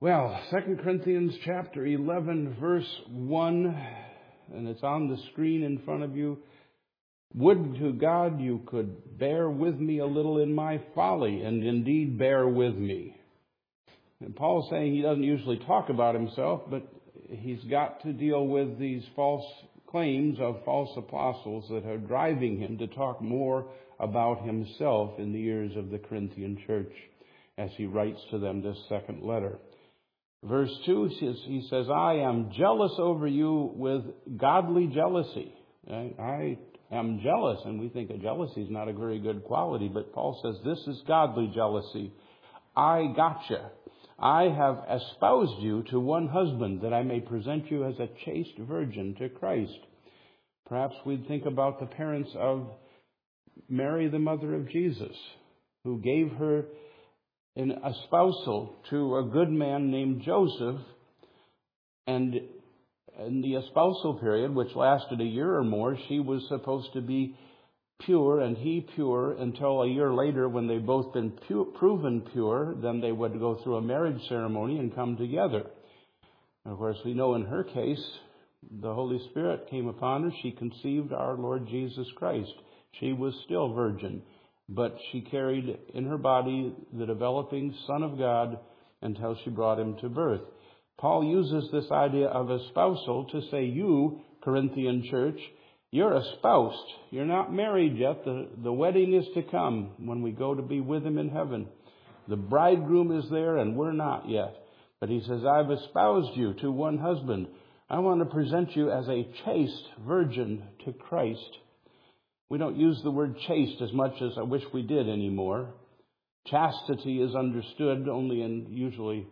Well, 2 Corinthians chapter 11, verse 1, and it's on the screen in front of you. Would to God you could bear with me a little in my folly, and indeed bear with me. And Paul's saying he doesn't usually talk about himself, but he's got to deal with these false claims of false apostles that are driving him to talk more about himself in the ears of the Corinthian church as he writes to them this second letter. Verse 2, he says, I am jealous over you with godly jealousy. I am jealous, and we think that jealousy is not a very good quality, but Paul says this is godly jealousy. I gotcha. I have espoused you to one husband, that I may present you as a chaste virgin to Christ. Perhaps we'd think about the parents of Mary, the mother of Jesus, who gave her an espousal to a good man named Joseph, and in the espousal period, which lasted a year or more, she was supposed to be pure and he pure until a year later, when they've both been proven pure, then they would go through a marriage ceremony and come together. Of course, we know in her case, the Holy Spirit came upon her. She conceived our Lord Jesus Christ. She was still virgin, but she carried in her body the developing Son of God until she brought him to birth. Paul uses this idea of espousal to say, you, Corinthian church, you're espoused. You're not married yet. The wedding is to come when we go to be with him in heaven. The bridegroom is there and we're not yet. But he says, I've espoused you to one husband. I want to present you as a chaste virgin to Christ. We don't use the word chaste as much as I wish we did anymore. Chastity is understood only in usually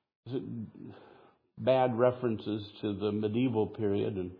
bad references to the medieval period and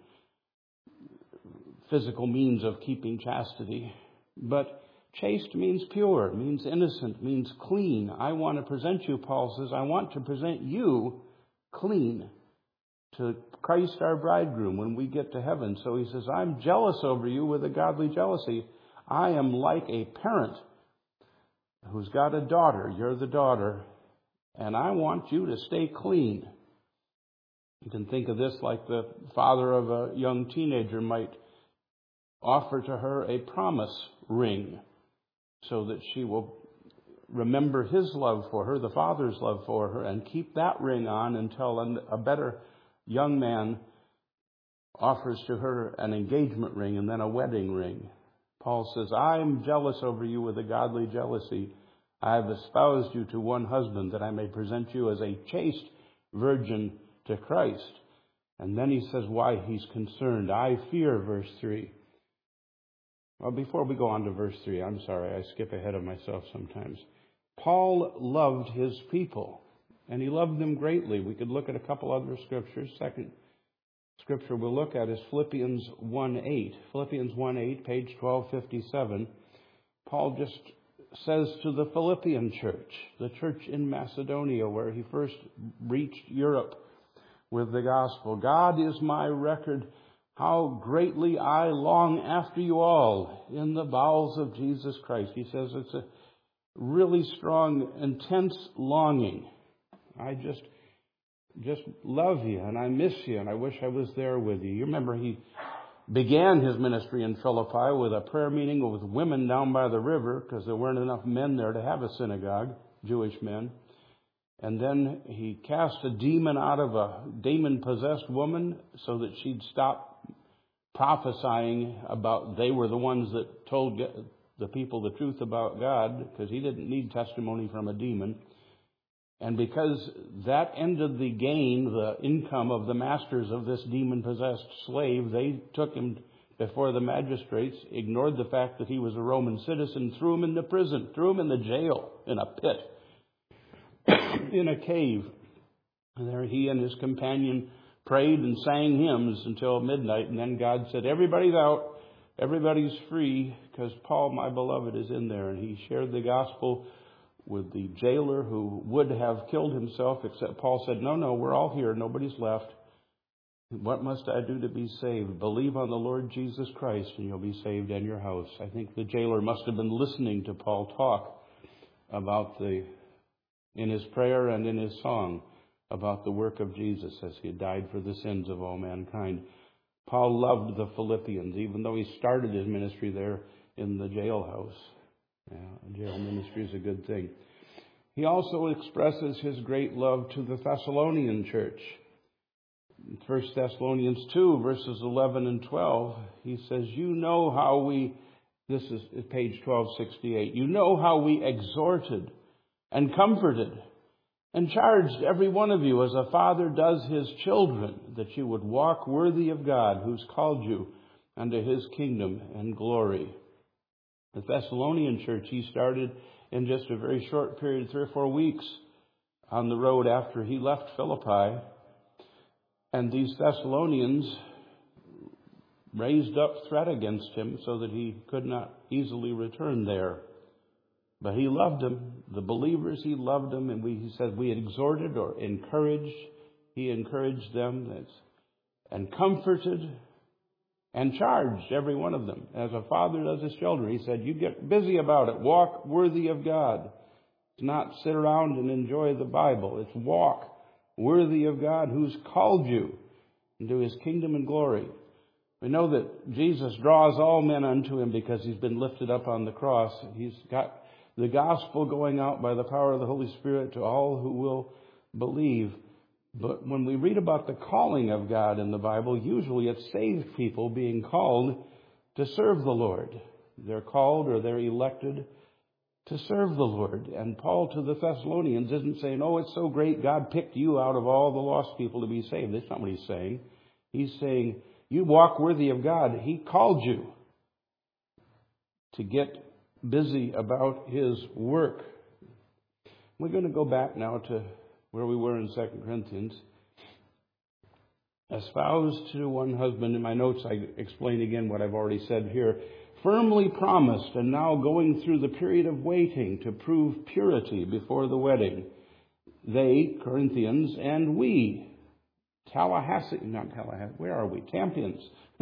physical means of keeping chastity. But chaste means pure, means innocent, means clean. I want to present you, Paul says, I want to present you clean to Christ our bridegroom when we get to heaven. So he says, I'm jealous over you with a godly jealousy. I am like a parent who's got a daughter. You're the daughter. And I want you to stay clean. You can think of this like the father of a young teenager might offer to her a promise ring so that she will remember his love for her, the father's love for her, and keep that ring on until a better young man offers to her an engagement ring and then a wedding ring. Paul says, I'm jealous over you with a godly jealousy. I have espoused you to one husband, that I may present you as a chaste virgin to Christ. And then he says why he's concerned. I fear, verse 3. Well, before we go on to verse 3, I'm sorry, I skip ahead of myself sometimes. Paul loved his people, and he loved them greatly. We could look at a couple other scriptures. Second scripture we'll look at is Philippians 1:8. Philippians 1:8, page 1257. Paul just says to the Philippian church, the church in Macedonia, where he first reached Europe with the gospel, God is my record, how greatly I long after you all in the bowels of Jesus Christ. He says it's a really strong, intense longing. I just love you, and I miss you, and I wish I was there with you. You remember he began his ministry in Philippi with a prayer meeting with women down by the river because there weren't enough men there to have a synagogue, Jewish men. And then he cast a demon out of a demon-possessed woman so that she'd stop prophesying about they were the ones that told the people the truth about God, because he didn't need testimony from a demon. And because that ended the gain, the income of the masters of this demon-possessed slave, they took him before the magistrates, ignored the fact that he was a Roman citizen, threw him into prison, threw him in the jail, in a pit, in a cave. And there he and his companion prayed and sang hymns until midnight. And then God said, everybody's out, everybody's free, because Paul, my beloved, is in there. And he shared the gospel with the jailer who would have killed himself, except Paul said, no, we're all here. Nobody's left. What must I do to be saved? Believe on the Lord Jesus Christ and you'll be saved and your house. I think the jailer must have been listening to Paul talk about in his prayer and in his song about the work of Jesus as he had died for the sins of all mankind. Paul loved the Philippians, even though he started his ministry there in the jailhouse. Jail ministry is a good thing. He also expresses his great love to the Thessalonian church. In 1 Thessalonians 2, verses 11 and 12, he says, you know how we, this is page 1268, you know how we exhorted and comforted and charged every one of you as a father does his children, that you would walk worthy of God who's called you unto his kingdom and glory. The Thessalonian church he started in just a very short period, 3 or 4 weeks on the road after he left Philippi. And these Thessalonians raised up threat against him so that he could not easily return there. But he loved them. The believers, he loved them. And he said we exhorted or encouraged. He encouraged them and comforted and charged every one of them. As a father does his children, he said, you get busy about it. Walk worthy of God. It's not sit around and enjoy the Bible. It's walk worthy of God who's called you into his kingdom and glory. We know that Jesus draws all men unto him because he's been lifted up on the cross. He's got the gospel going out by the power of the Holy Spirit to all who will believe. But when we read about the calling of God in the Bible, usually it's saved people being called to serve the Lord. They're called or they're elected to serve the Lord. And Paul to the Thessalonians isn't saying, oh, it's so great God picked you out of all the lost people to be saved. That's not what he's saying. He's saying, you walk worthy of God. He called you to get busy about his work. We're going to go back now to where we were in 2 Corinthians. Espoused to one husband. In my notes, I explain again what I've already said here. Firmly promised and now going through the period of waiting to prove purity before the wedding. They, Corinthians, and we, where are we? Tampians.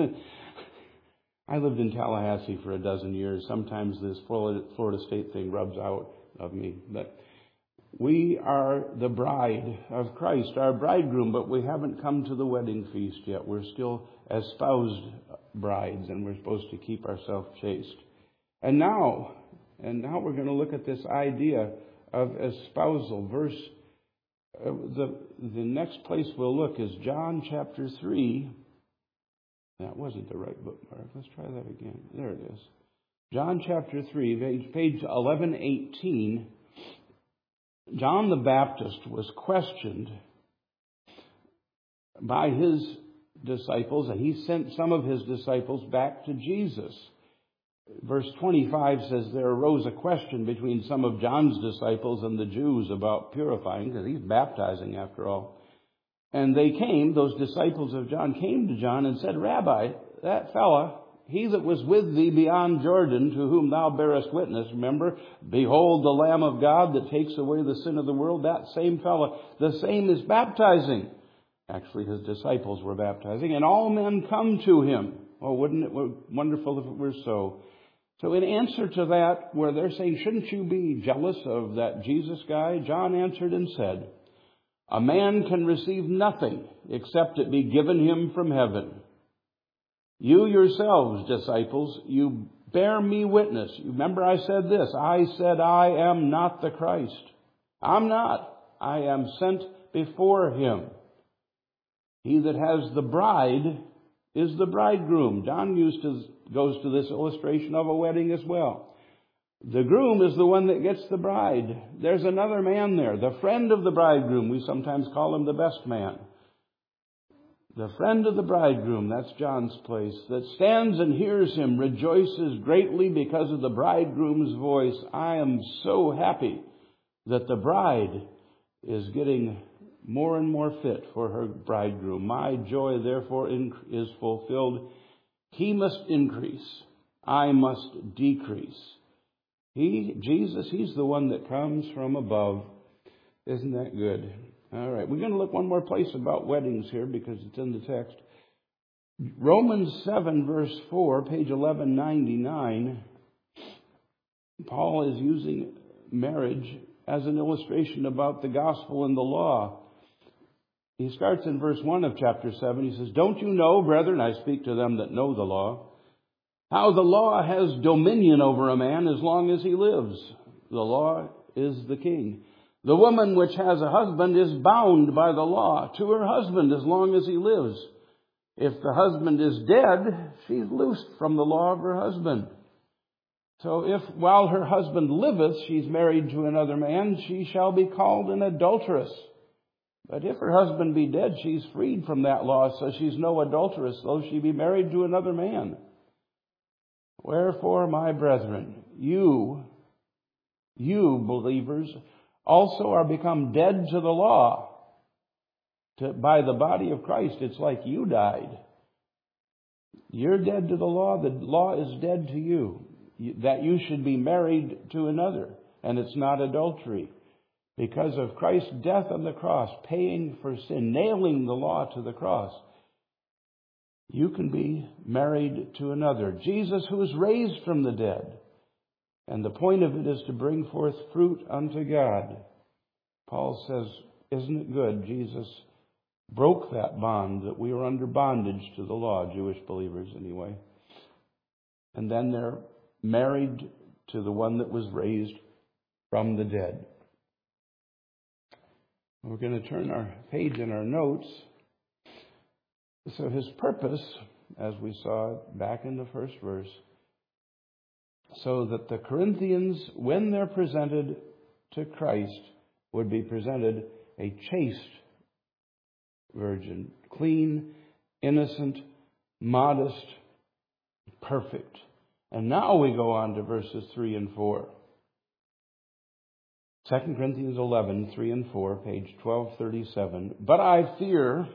I lived in Tallahassee for 12 years. Sometimes this Florida State thing rubs out of me. But we are the bride of Christ, our bridegroom, but we haven't come to the wedding feast yet. We're still espoused brides, and we're supposed to keep ourselves chaste. And now we're going to look at this idea of espousal. The next place we'll look is John chapter 3. That wasn't the right bookmark. Let's try that again. There it is. John chapter 3, page 1118. John the Baptist was questioned by his disciples, and he sent some of his disciples back to Jesus. Verse 25 says there arose a question between some of John's disciples and the Jews about purifying, because he's baptizing after all. And they came, those disciples of John came to John and said, Rabbi, that fella, he that was with thee beyond Jordan, to whom thou bearest witness, remember, behold the Lamb of God that takes away the sin of the world, that same fella, the same is baptizing. Actually, his disciples were baptizing, and all men come to him. Oh, wouldn't it be wonderful if it were so? So in answer to that, where they're saying, shouldn't you be jealous of that Jesus guy? John answered and said, a man can receive nothing except it be given him from heaven. You yourselves, disciples, you bear me witness. Remember I said this. I said I am not the Christ. I'm not. I am sent before him. He that has the bride is the bridegroom. John goes to this illustration of a wedding as well. The groom is the one that gets the bride. There's another man there, the friend of the bridegroom. We sometimes call him the best man. The friend of the bridegroom, that's John's place, that stands and hears him, rejoices greatly because of the bridegroom's voice. I am so happy that the bride is getting more and more fit for her bridegroom. My joy, therefore, is fulfilled. He must increase. I must decrease. Jesus, he's the one that comes from above. Isn't that good? All right, we're going to look one more place about weddings here because it's in the text. Romans 7, verse 4, page 1199. Paul is using marriage as an illustration about the gospel and the law. He starts in verse 1 of chapter 7. He says, "Don't you know, brethren," I speak to them that know the law, "how the law has dominion over a man as long as he lives? The law is the king. The woman which has a husband is bound by the law to her husband as long as he lives. If the husband is dead, she's loosed from the law of her husband. So if while her husband liveth she's married to another man, she shall be called an adulteress. But if her husband be dead, she's freed from that law, so she's no adulteress, though she be married to another man. Wherefore, my brethren, you believers, also are become dead to the law by the body of Christ." It's like you died. You're dead to the law. The law is dead to you. That you should be married to another. And it's not adultery. Because of Christ's death on the cross, paying for sin, nailing the law to the cross, you can be married to another. Jesus, who was raised from the dead. And the point of it is to bring forth fruit unto God. Paul says, isn't it good? Jesus broke that bond, that we were under bondage to the law, Jewish believers anyway. And then they're married to the one that was raised from the dead. We're going to turn our page in our notes. So his purpose, as we saw back in the first verse, so that the Corinthians, when they're presented to Christ, would be presented a chaste virgin, clean, innocent, modest, perfect. And now we go on to verses 3 and 4. 2 Corinthians 11, 3 and 4, page 1237. "But I fear,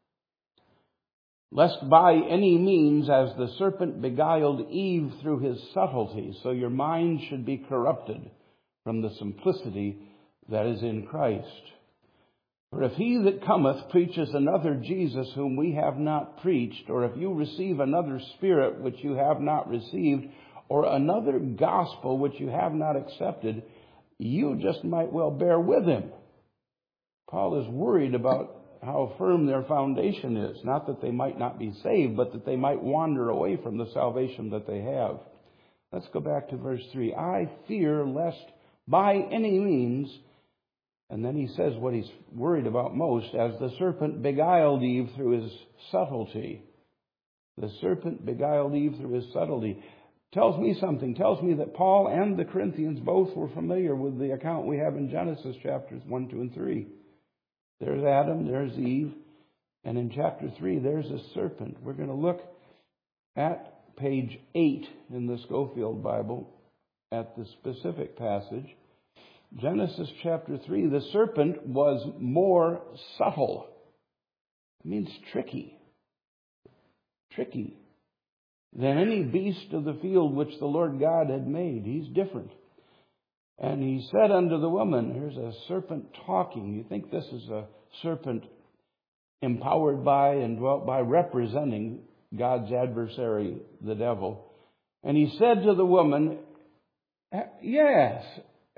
lest by any means, as the serpent beguiled Eve through his subtlety, so your mind should be corrupted from the simplicity that is in Christ. For if he that cometh preaches another Jesus whom we have not preached, or if you receive another spirit which you have not received, or another gospel which you have not accepted, you just might well bear with him." Paul is worried about how firm their foundation is. Not that they might not be saved, but that they might wander away from the salvation that they have. Let's go back to verse 3. "I fear lest by any means," and then he says what he's worried about most, "as the serpent beguiled Eve through his subtlety." The serpent beguiled Eve through his subtlety. Tells me something. Tells me that Paul and the Corinthians both were familiar with the account we have in Genesis chapters 1, 2, and 3. There's Adam, there's Eve, and in chapter 3 there's a serpent. We're going to look at page 8 in the Scofield Bible at the specific passage. Genesis chapter 3, the serpent was more subtle. It means tricky. Tricky. Than any beast of the field which the Lord God had made. He's different. "And he said unto the woman," here's a serpent talking. You think this is a serpent empowered by and dwelt by, representing God's adversary, the devil. "And he said to the woman," yes.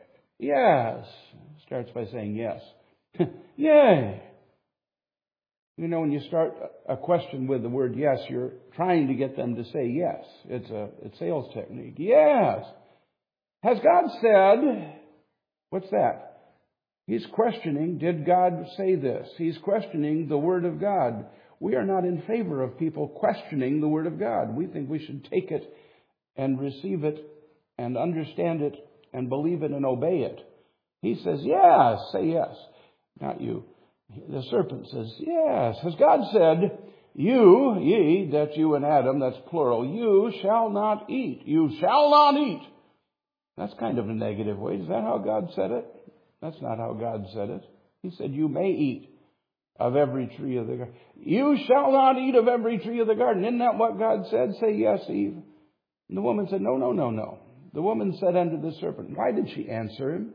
Starts by saying yes. Yay. You know, when you start a question with the word yes, you're trying to get them to say yes. It's a sales technique. Yes. Has God said, what's that? He's questioning, did God say this? He's questioning the Word of God. We are not in favor of people questioning the Word of God. We think we should take it and receive it and understand it and believe it and obey it. He says, yes, say yes. Not you. The serpent says, yes. Has God said, ye, that's you and Adam, that's plural, you shall not eat. You shall not eat. That's kind of a negative way. Is that how God said it? That's not how God said it. He said, you may eat of every tree of the garden. You shall not eat of every tree of the garden. Isn't that what God said? Say yes, Eve. And the woman said, no. The woman said unto the serpent, why did she answer him?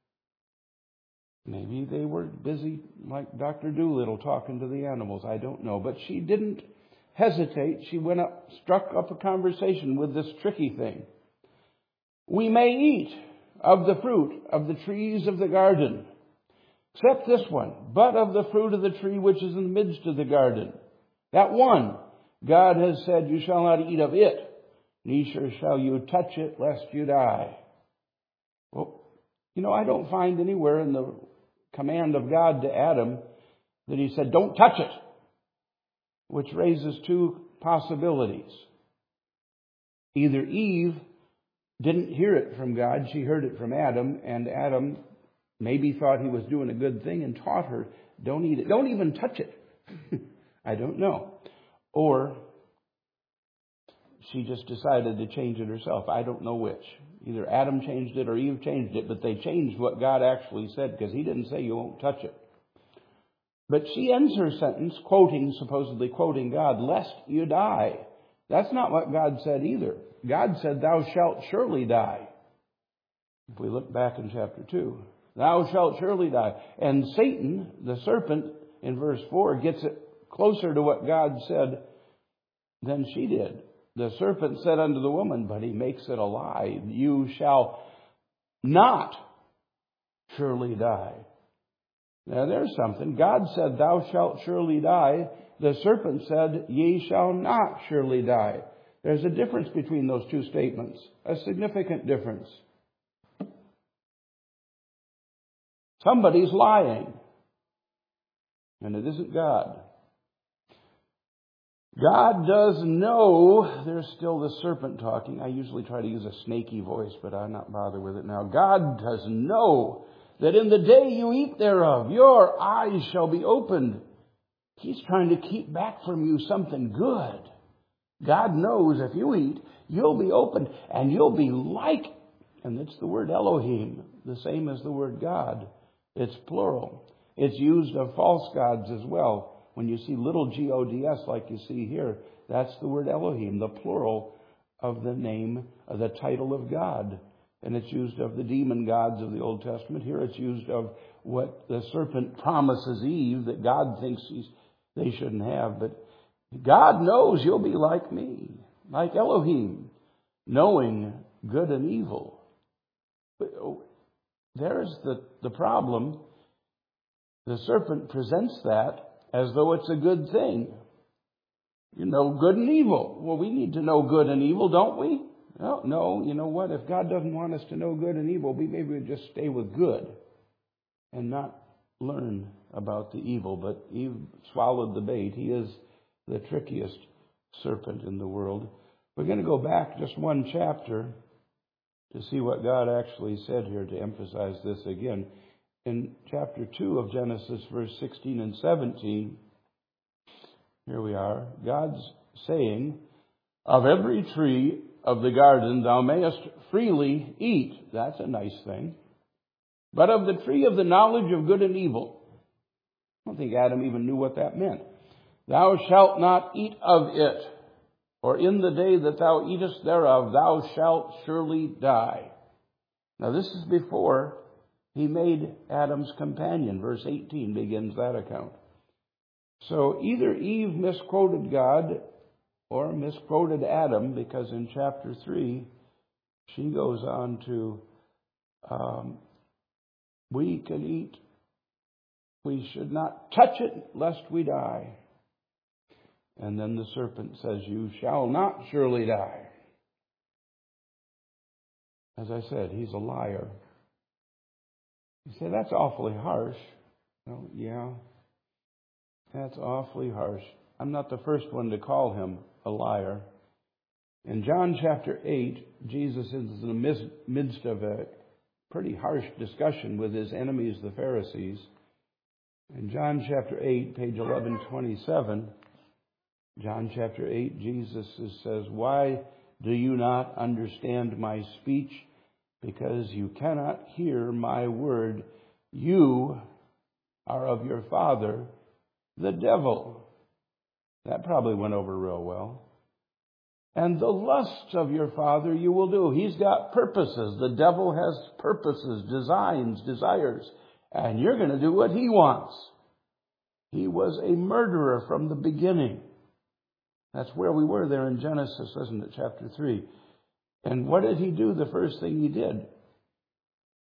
Maybe they were busy like Dr. Doolittle talking to the animals. I don't know. But she didn't hesitate. She went up, struck up a conversation with this tricky thing. We may eat of the fruit of the trees of the garden. except this one, but of the fruit of the tree which is in the midst of the garden. That one, God has said, you shall not eat of it, neither shall you touch it, lest you die. Well, I don't find anywhere in the command of God to Adam that he said, don't touch it, which raises two possibilities. Either Eve didn't hear it from God, she heard it from Adam, and Adam maybe thought he was doing a good thing and taught her, don't eat it, don't even touch it. I don't know. Or she just decided to change it herself. I don't know which. Either Adam changed it or Eve changed it, but they changed what God actually said, because he didn't say you won't touch it. But she ends her sentence supposedly quoting God, lest you die. That's not what God said either. God said, thou shalt surely die. If we look back in chapter 2, thou shalt surely die. And Satan, the serpent, in verse 4, gets it closer to what God said than she did. The serpent said unto the woman, but he makes it a lie. You shall not surely die. Now there's something. God said, thou shalt surely die. The serpent said, ye shall not surely die. There's a difference between those two statements, a significant difference. Somebody's lying, and it isn't God. God does know, there's still the serpent talking. I usually try to use a snaky voice, but I'm not bothered with it now. God does know that in the day you eat thereof, your eyes shall be opened. He's trying to keep back from you something good. God knows if you eat, you'll be opened and you'll be like, and it's the word Elohim, the same as the word God. It's plural. It's used of false gods as well. When you see little G-O-D-S like you see here, that's the word Elohim, the plural of the name, of the title of God. And it's used of the demon gods of the Old Testament. Here it's used of what the serpent promises Eve that God thinks they shouldn't have. But God knows you'll be like me, like Elohim, knowing good and evil. But there's the problem. The serpent presents that as though it's a good thing. You know good and evil. Well, we need to know good and evil, don't we? No, you know what? If God doesn't want us to know good and evil, maybe we'll just stay with good and not learn about the evil. But Eve swallowed the bait. He is the trickiest serpent in the world. We're going to go back just one chapter to see what God actually said here, to emphasize this again. In chapter 2 of Genesis, verse 16 and 17, here we are. God's saying, of every tree of the garden thou mayest freely eat. That's a nice thing. But of the tree of the knowledge of good and evil, I don't think Adam even knew what that meant. Thou shalt not eat of it, for in the day that thou eatest thereof, thou shalt surely die. Now this is before he made Adam's companion. Verse 18 begins that account. So either Eve misquoted God or misquoted Adam, because in chapter 3, she goes on to, we can eat, we should not touch it lest we die. And then the serpent says, you shall not surely die. As I said, he's a liar. You say, that's awfully harsh. Well, yeah, that's awfully harsh. I'm not the first one to call him a liar. In John chapter 8, Jesus is in the midst of a pretty harsh discussion with his enemies, the Pharisees. In John chapter 8, page 1127, John chapter 8, Jesus says, why do you not understand my speech? Because you cannot hear my word. You are of your father, the devil. That probably went over real well. And the lusts of your father you will do. He's got purposes. The devil has purposes, designs, desires. And you're going to do what he wants. He was a murderer from the beginning. That's where we were there in Genesis, isn't it? Chapter 3. And what did he do? The first thing he did.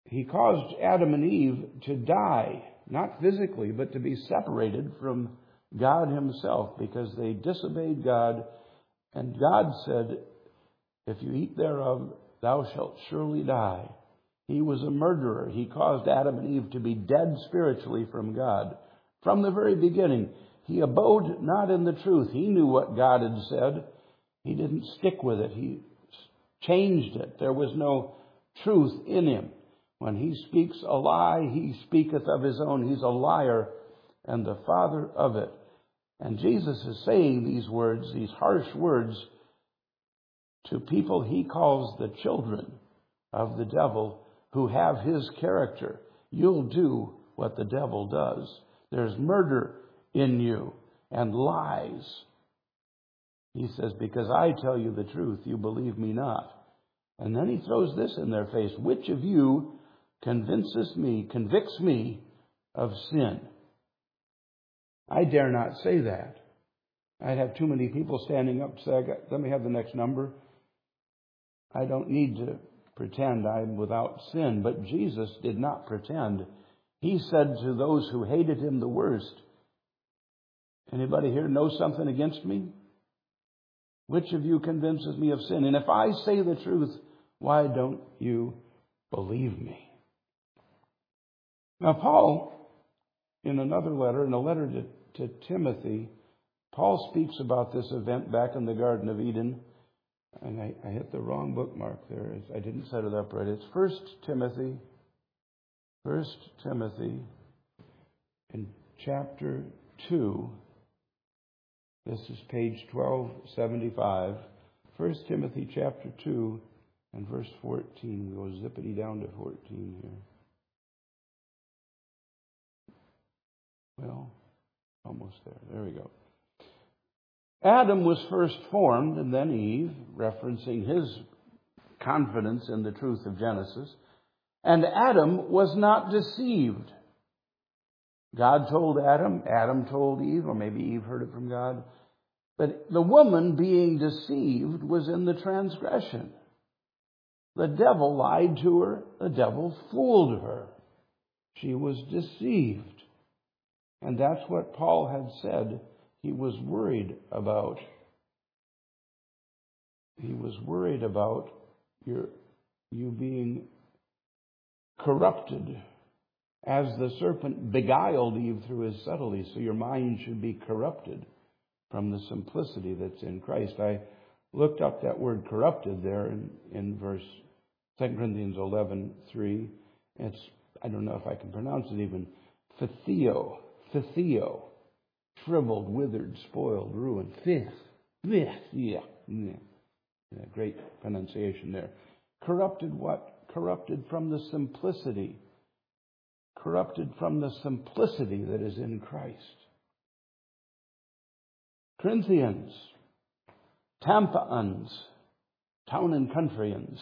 He caused Adam and Eve to die, not physically, but to be separated from God himself because they disobeyed God. And God said, if you eat thereof, thou shalt surely die. He was a murderer. He caused Adam and Eve to be dead spiritually from God. From the very beginning, he abode not in the truth. He knew what God had said. He didn't stick with it. He changed it. There was no truth in him. When he speaks a lie, he speaketh of his own. He's a liar and the father of it. And Jesus is saying these words, these harsh words, to people he calls the children of the devil who have his character. You'll do what the devil does. There's murder in you and lies. He says, because I tell you the truth, you believe me not. And then he throws this in their face. Which of you convicts me of sin? I dare not say that. I'd have too many people standing up to say, let me have the next number. I don't need to pretend I'm without sin. But Jesus did not pretend. He said to those who hated him the worst, anybody here know something against me? Which of you convinces me of sin? And if I say the truth, why don't you believe me? Now, Paul, in another letter, in a letter to Timothy, Paul speaks about this event back in the Garden of Eden. And I hit the wrong bookmark there. I didn't set it up right. It's 1 Timothy in chapter 2. This is page 1275. 1 Timothy chapter 2 and verse 14. We'll go zippity down to 14 here. Well, almost there. There we go. Adam was first formed, and then Eve, referencing his confidence in the truth of Genesis. And Adam was not deceived. God told Adam, Adam told Eve, or maybe Eve heard it from God. But the woman being deceived was in the transgression. The devil lied to her. The devil fooled her. She was deceived. And that's what Paul had said he was worried about. He was worried about you being corrupted as the serpent beguiled Eve through his subtlety. So your mind should be corrupted from the simplicity that's in Christ. I looked up that word corrupted there in verse 2 Corinthians 11:3. It's, I don't know if I can pronounce it even, phtheo, shriveled, withered, spoiled, ruined. Great pronunciation there. Corrupted what? Corrupted from the simplicity. Corrupted from the simplicity that is in Christ. Corinthians, Tampaans, town and countryans.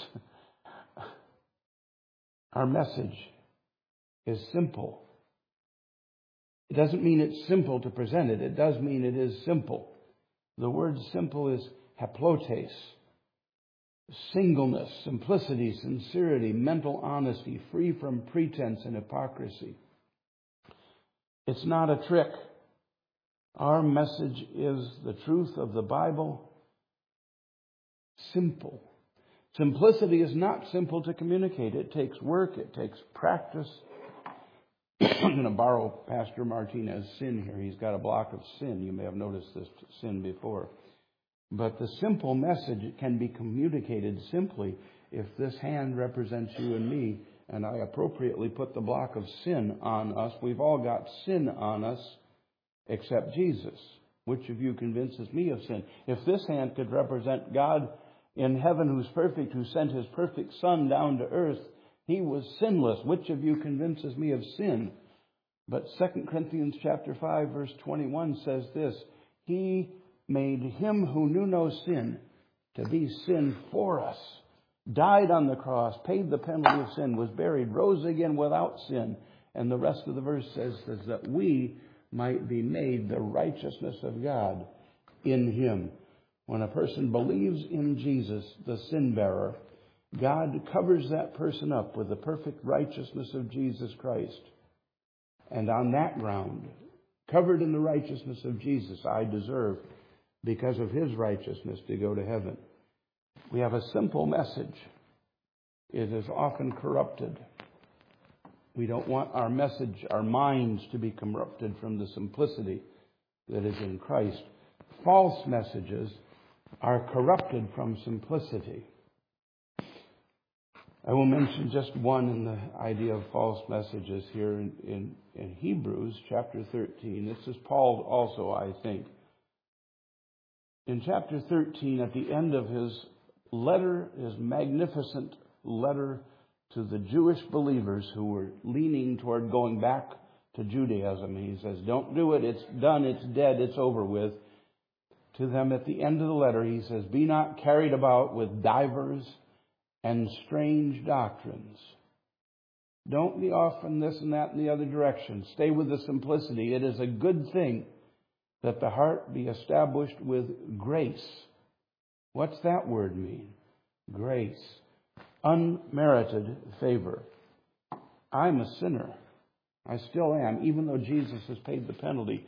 Our message is simple. It doesn't mean it's simple to present it. It does mean it is simple. The word simple is haplotes. Singleness, simplicity, sincerity, mental honesty, free from pretense and hypocrisy. It's not a trick. Our message is the truth of the Bible. Simple. Simplicity is not simple to communicate. It takes work. It takes practice. I'm going to borrow Pastor Martinez's sin here. He's got a block of sin. You may have noticed this sin before. But the simple message can be communicated simply if this hand represents you and me, and I appropriately put the block of sin on us. We've all got sin on us except Jesus. Which of you convinces me of sin? If this hand could represent God in heaven who's perfect, who sent his perfect Son down to earth, he was sinless. Which of you convinces me of sin? But 2 Corinthians chapter 5, verse 21 says this, he made him who knew no sin to be sin for us, died on the cross, paid the penalty of sin, was buried, rose again without sin. And the rest of the verse says that we might be made the righteousness of God in him. When a person believes in Jesus, the sin bearer, God covers that person up with the perfect righteousness of Jesus Christ. And on that ground, covered in the righteousness of Jesus, I deserve, because of His righteousness, to go to heaven. We have a simple message. It is often corrupted. We don't want our message, our minds, to be corrupted from the simplicity that is in Christ. False messages are corrupted from simplicity. I will mention just one in the idea of false messages here in Hebrews chapter 13. This is Paul also, I think. In chapter 13, at the end of his letter, his magnificent letter to the Jewish believers who were leaning toward going back to Judaism, he says, don't do it, it's done, it's dead, it's over with. To them at the end of the letter, he says, be not carried about with divers and strange doctrines. Don't be off in this and that and the other direction. Stay with the simplicity. It is a good thing that the heart be established with grace. What's that word mean? Grace. Unmerited favor. I'm a sinner. I still am, even though Jesus has paid the penalty.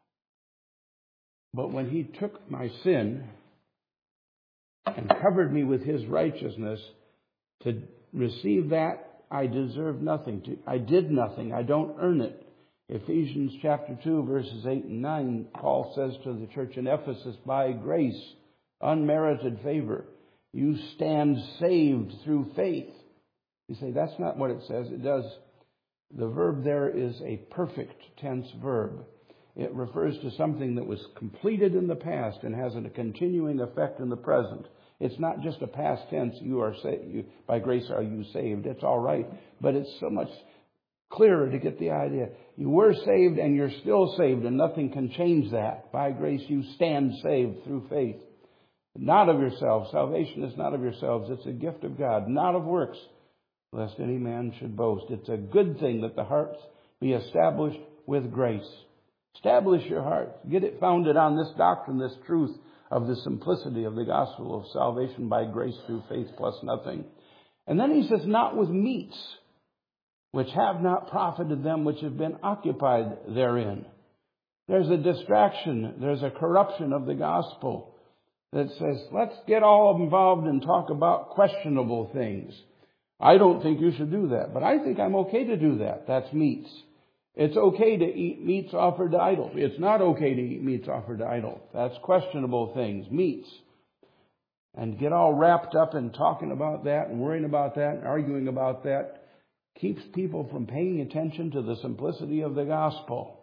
But when He took my sin and covered me with His righteousness, to receive that, I deserve nothing. I did nothing. I don't earn it. Ephesians chapter 2, verses 8 and 9, Paul says to the church in Ephesus, by grace, unmerited favor, you stand saved through faith. You say, that's not what it says. It does. The verb there is a perfect tense verb. It refers to something that was completed in the past and has a continuing effect in the present. It's not just a past tense, you are saved, by grace are you saved. It's all right, but it's so much clearer to get the idea. You were saved and you're still saved, and nothing can change that. By grace you stand saved through faith. Not of yourselves. Salvation is not of yourselves. It's a gift of God, not of works, lest any man should boast. It's a good thing that the hearts be established with grace. Establish your heart. Get it founded on this doctrine, this truth of the simplicity of the gospel of salvation by grace through faith plus nothing. And then he says, not with meats, which have not profited them which have been occupied therein. There's a distraction. There's a corruption of the gospel that says, let's get all involved and talk about questionable things. I don't think you should do that, but I think I'm okay to do that. That's meats. It's okay to eat meats offered to idols. It's not okay to eat meats offered to idols. That's questionable things, meats. And get all wrapped up in talking about that and worrying about that and arguing about that keeps people from paying attention to the simplicity of the gospel.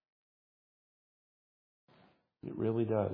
It really does.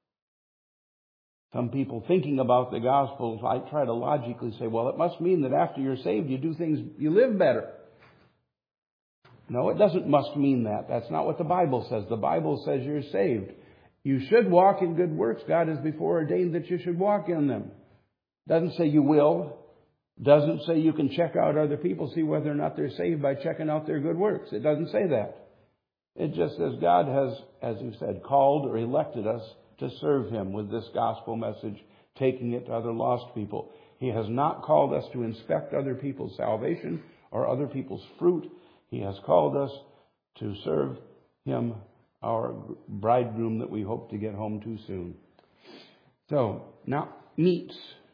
Some people thinking about the gospel, I try to logically say, well, it must mean that after you're saved, you do things, you live better. No, it doesn't must mean that. That's not what the Bible says. The Bible says you're saved. You should walk in good works. God has before ordained that you should walk in them. Doesn't say you will. Doesn't say you can check out other people, see whether or not they're saved by checking out their good works. It doesn't say that. It just says God has, as you said, called or elected us to serve Him with this gospel message, taking it to other lost people. He has not called us to inspect other people's salvation or other people's fruit. He has called us to serve Him, our bridegroom that we hope to get home to soon. So, not meats.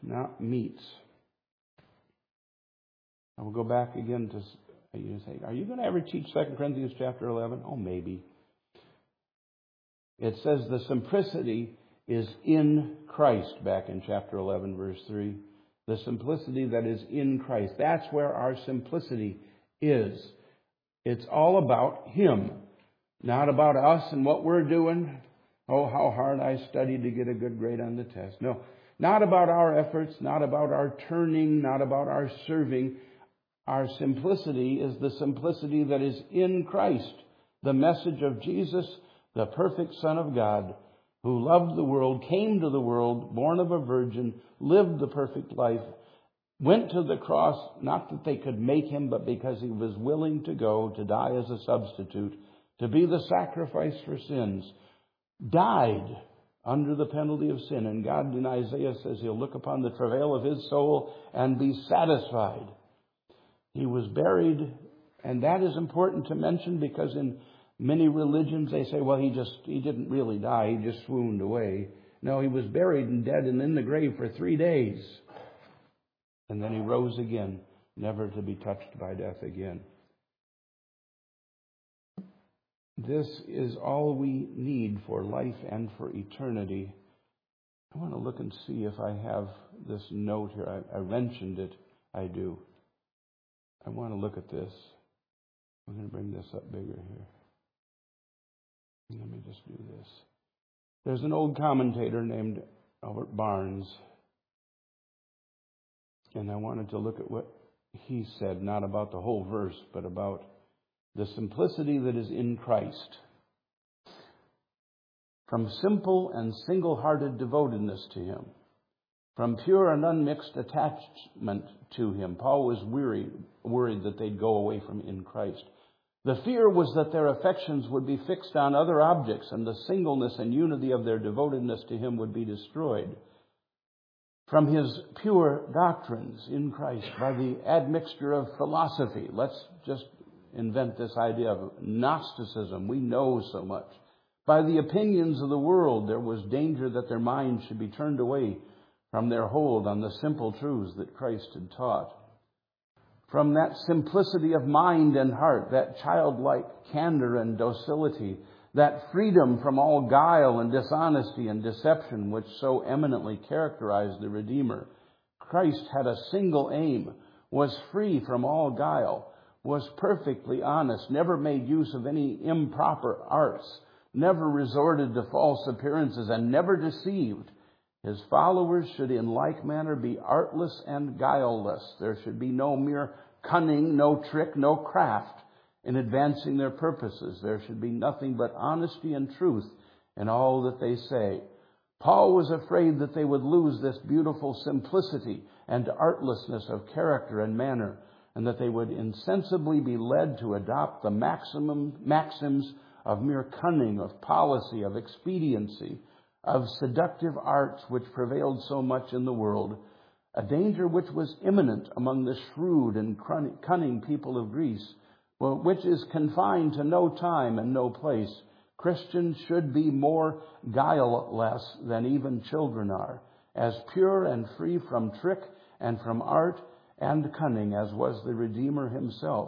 I will go back again to, you say, are you going to ever teach 2 Corinthians chapter 11? Oh, maybe. It says the simplicity is in Christ, back in chapter 11, verse 3. The simplicity that is in Christ. That's where our simplicity is. It's all about Him, not about us and what we're doing. Oh, how hard I studied to get a good grade on the test. No, not about our efforts, not about our turning, not about our serving. Our simplicity is the simplicity that is in Christ, the message of Jesus, the perfect Son of God, who loved the world, came to the world, born of a virgin, lived the perfect life, went to the cross, not that they could make Him, but because He was willing to go to die as a substitute, to be the sacrifice for sins, died under the penalty of sin. And God in Isaiah says he'll look upon the travail of his soul and be satisfied. He was buried, and that is important to mention because in many religions they say, well, he didn't really die, he just swooned away. No, he was buried and dead and in the grave for 3 days. And then he rose again, never to be touched by death again. This is all we need for life and for eternity. I want to look and see if I have this note here. I mentioned it. I do. I want to look at this. I'm going to bring this up bigger here. Let me just do this. There's an old commentator named Albert Barnes. And I wanted to look at what he said, not about the whole verse, but about the simplicity that is in Christ. From simple and single-hearted devotedness to Him, from pure and unmixed attachment to Him, Paul was worried that they'd go away from in Christ. The fear was that their affections would be fixed on other objects, and the singleness and unity of their devotedness to Him would be destroyed. From His pure doctrines in Christ, by the admixture of philosophy, let's just invent this idea of Gnosticism. We know so much. By the opinions of the world, there was danger that their minds should be turned away from their hold on the simple truths that Christ had taught. From that simplicity of mind and heart, that childlike candor and docility, that freedom from all guile and dishonesty and deception which so eminently characterized the Redeemer, Christ had a single aim, was free from all guile, was perfectly honest, never made use of any improper arts, never resorted to false appearances, and never deceived. His followers should in like manner be artless and guileless. There should be no mere cunning, no trick, no craft in advancing their purposes. There should be nothing but honesty and truth in all that they say. Paul was afraid that they would lose this beautiful simplicity and artlessness of character and manner, and that they would insensibly be led to adopt the maxims of mere cunning, of policy, of expediency, of seductive arts which prevailed so much in the world, a danger which was imminent among the shrewd and cunning people of Greece, which is confined to no time and no place. Christians should be more guileless than even children are, as pure and free from trick and from art and cunning as was the Redeemer Himself.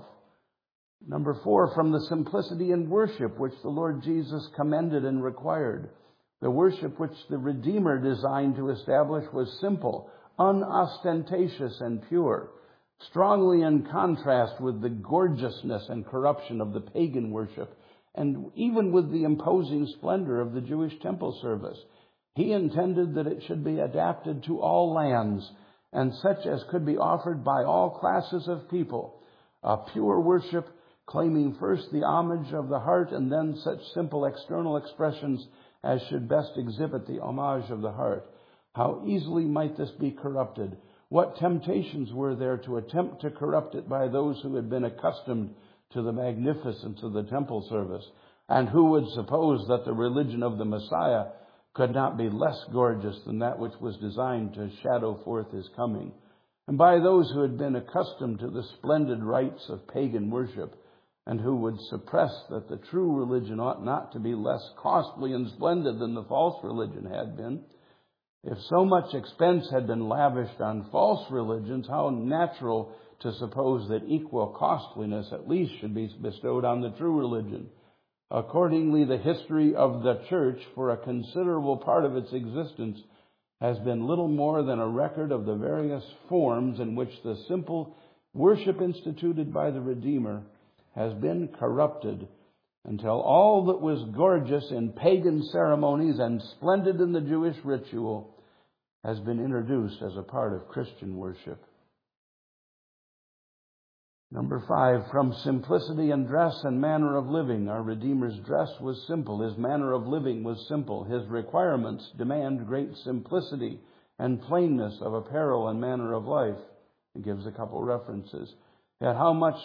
Number 4, from the simplicity in worship which the Lord Jesus commended and required. The worship which the Redeemer designed to establish was simple, unostentatious, and pure, strongly in contrast with the gorgeousness and corruption of the pagan worship, and even with the imposing splendor of the Jewish temple service. He intended that it should be adapted to all lands, and such as could be offered by all classes of people. A pure worship claiming first the homage of the heart and then such simple external expressions as should best exhibit the homage of the heart. How easily might this be corrupted? What temptations were there to attempt to corrupt it by those who had been accustomed to the magnificence of the temple service, and who would suppose that the religion of the Messiah could not be less gorgeous than that which was designed to shadow forth His coming, and by those who had been accustomed to the splendid rites of pagan worship, and who would suppress that the true religion ought not to be less costly and splendid than the false religion had been. If so much expense had been lavished on false religions, how natural to suppose that equal costliness at least should be bestowed on the true religion. Accordingly, the history of the church for a considerable part of its existence has been little more than a record of the various forms in which the simple worship instituted by the Redeemer has been corrupted, until all that was gorgeous in pagan ceremonies and splendid in the Jewish ritual has been introduced as a part of Christian worship. Number 5, from simplicity in dress and manner of living. Our Redeemer's dress was simple. His manner of living was simple. His requirements demand great simplicity and plainness of apparel and manner of life. He gives a couple references. Yet how much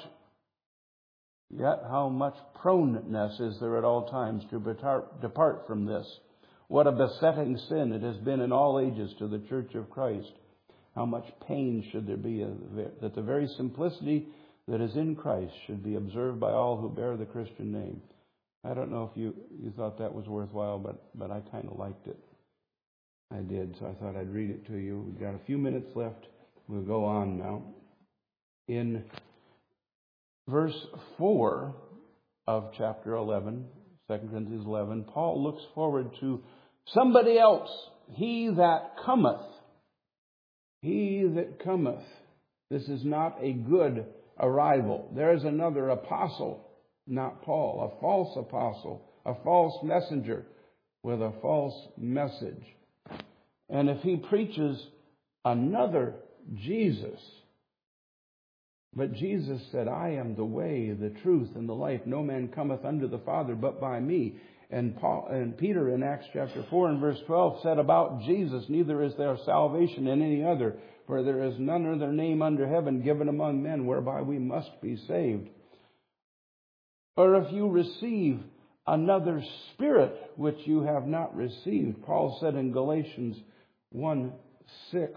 proneness is there at all times to depart from this? What a besetting sin it has been in all ages to the Church of Christ. How much pain should there be that the very simplicity that is in Christ should be observed by all who bear the Christian name. I don't know if you thought that was worthwhile, but I kind of liked it. I did, so I thought I'd read it to you. We've got a few minutes left. We'll go on now. In verse 4 of chapter 11, 2 Corinthians 11, Paul looks forward to somebody else. He that cometh. He that cometh. This is not a good arrival. There is another apostle, not Paul, a false apostle, a false messenger with a false message. And if he preaches another Jesus, but Jesus said, I am the way, the truth, and the life. No man cometh unto the Father but by me. And Peter in Acts chapter 4 and verse 12 said about Jesus, neither is there salvation in any other, for there is none other name under heaven given among men whereby we must be saved. Or if you receive another spirit which you have not received, Paul said in Galatians 1:6,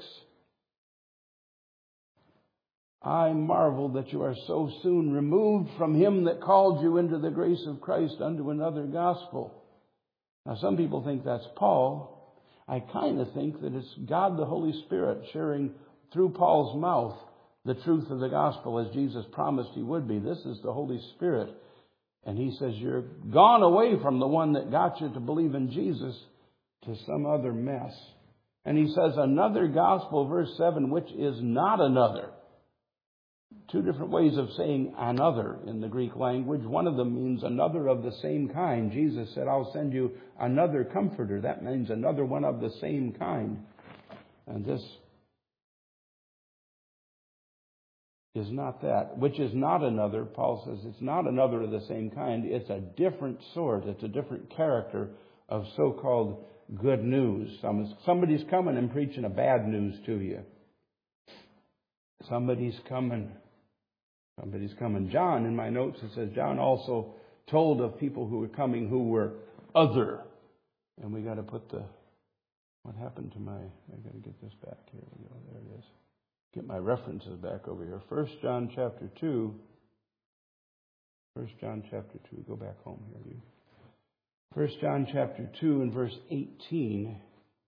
I marvel that you are so soon removed from him that called you into the grace of Christ unto another gospel. Now, some people think that's Paul. I kind of think that it's God the Holy Spirit sharing through Paul's mouth the truth of the gospel as Jesus promised he would be. This is the Holy Spirit. And he says, you're gone away from the one that got you to believe in Jesus to some other mess. And he says, another gospel, verse 7, which is not another. Two different ways of saying another in the Greek language. One of them means another of the same kind. Jesus said, I'll send you another comforter. That means another one of the same kind. And this is not that. Which is not another. Paul says it's not another of the same kind. It's a different sort. It's a different character of so-called good news. Somebody's coming and preaching a bad news to you. Somebody's coming. John, in my notes, it says, John also told of people who were coming who were other. And we got to put what happened to I got to get this back. Here we go. There it is. Get my references back over here. 1 John chapter 2. 1 John chapter 2. Go back home here, you. 1 John chapter 2 and verse 18.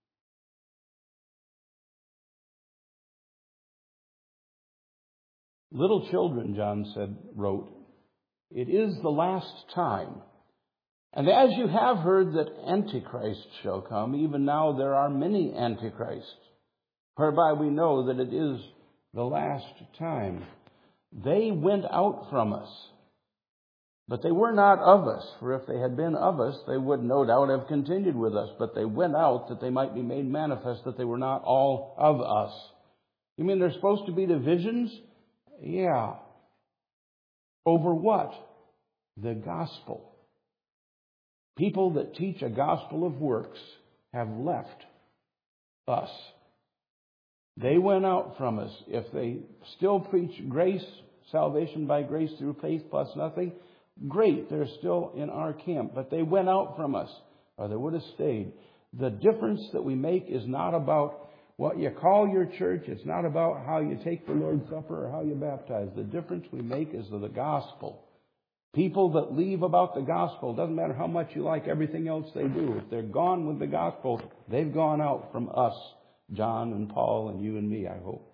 Little children, John wrote, it is the last time. And as you have heard that Antichrist shall come, even now there are many Antichrists, whereby we know that it is the last time. They went out from us, but they were not of us. For if they had been of us, they would no doubt have continued with us. But they went out that they might be made manifest that they were not all of us. You mean there's supposed to be divisions? Yeah. Over what? The gospel. People that teach a gospel of works have left us. They went out from us. If they still preach grace, salvation by grace through faith plus nothing, great, they're still in our camp. But they went out from us, or they would have stayed. The difference that we make is not about what you call your church. It's not about how you take the Lord's Supper or how you baptize. The difference we make is the gospel. People that leave about the gospel, doesn't matter how much you like everything else they do. If they're gone with the gospel, they've gone out from us, John and Paul and you and me, I hope.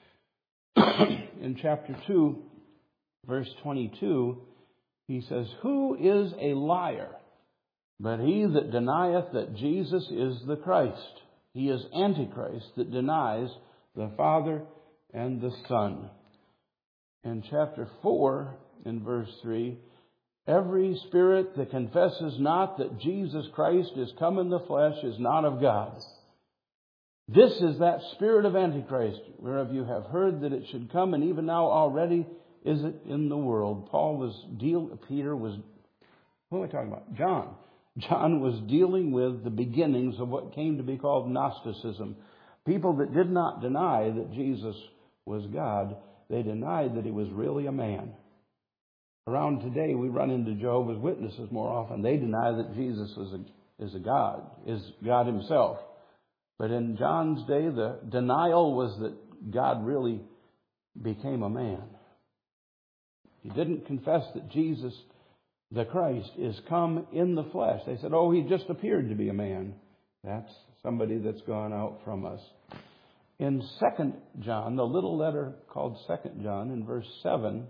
In chapter 2, verse 22, he says, who is a liar but he that denieth that Jesus is the Christ? He is Antichrist that denies the Father and the Son. In chapter 4, in verse 3, every spirit that confesses not that Jesus Christ is come in the flesh is not of God. This is that spirit of Antichrist, whereof you have heard that it should come, and even now already is it in the world. Peter was, what am I talking about? John was dealing with the beginnings of what came to be called Gnosticism. People that did not deny that Jesus was God, they denied that he was really a man. Around today, we run into Jehovah's Witnesses more often. They deny that Jesus was is God himself. But in John's day, the denial was that God really became a man. He didn't confess that Jesus, the Christ, is come in the flesh. They said, oh, he just appeared to be a man. That's somebody that's gone out from us. In 2 John, the little letter called 2 John, in verse 7,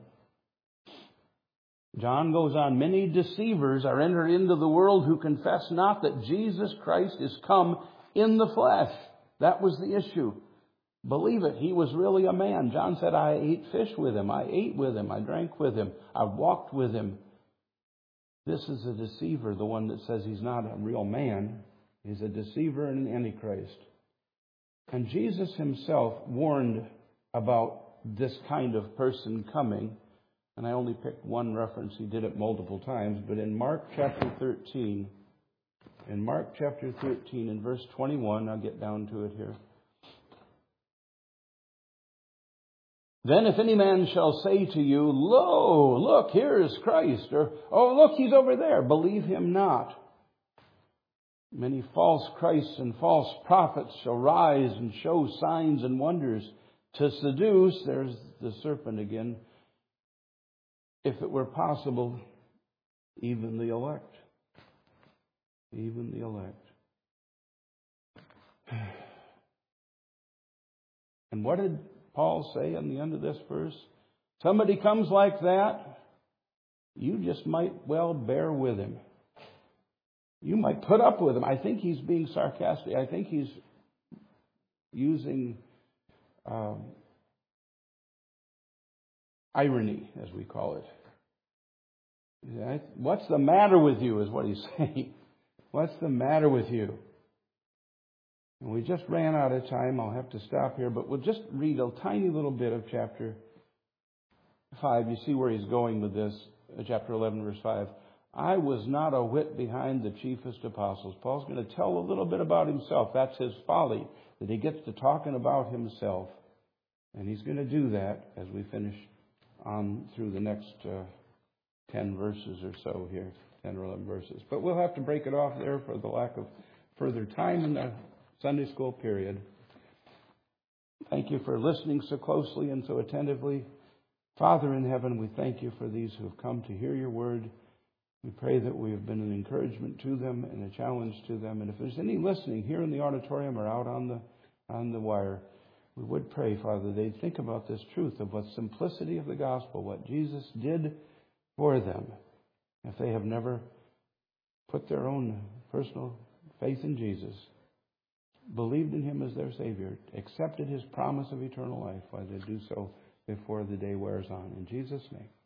John goes on, many deceivers are entered into the world who confess not that Jesus Christ is come in the flesh. That was the issue. Believe it, he was really a man. John said, I ate fish with him. I ate with him. I drank with him. I walked with him. This is a deceiver, the one that says he's not a real man. He's a deceiver and an antichrist. And Jesus himself warned about this kind of person coming. And I only picked one reference. He did it multiple times. But in Mark chapter 13, in verse 21, I'll get down to it here. Then if any man shall say to you, lo, look, here is Christ, or, oh, look, he's over there, believe him not. Many false Christs and false prophets shall rise and show signs and wonders to seduce, there's the serpent again, if it were possible, even the elect. Even the elect. And what did Paul say on the end of this verse? Somebody comes like that, you just might well bear with him. You might put up with him. I think he's being sarcastic. I think he's using irony, as we call it. What's the matter with you is what he's saying. What's the matter with you? And we just ran out of time. I'll have to stop here, but we'll just read a tiny little bit of chapter 5. You see where he's going with this, chapter 11, verse 5. I was not a whit behind the chiefest apostles. Paul's going to tell a little bit about himself. That's his folly, that he gets to talking about himself. And he's going to do that as we finish on through the next 10 verses or so here, 10 or 11 verses. But we'll have to break it off there for the lack of further time in the Sunday school period. Thank you for listening so closely and so attentively. Father in heaven, we thank you for these who have come to hear your word. We pray that we have been an encouragement to them and a challenge to them. And if there's any listening here in the auditorium or out on the wire, we would pray, Father, they'd think about this truth of what simplicity of the gospel, what Jesus did for them. If they have never put their own personal faith in Jesus, believed in him as their Savior, accepted his promise of eternal life, why they do so before the day wears on. In Jesus' name.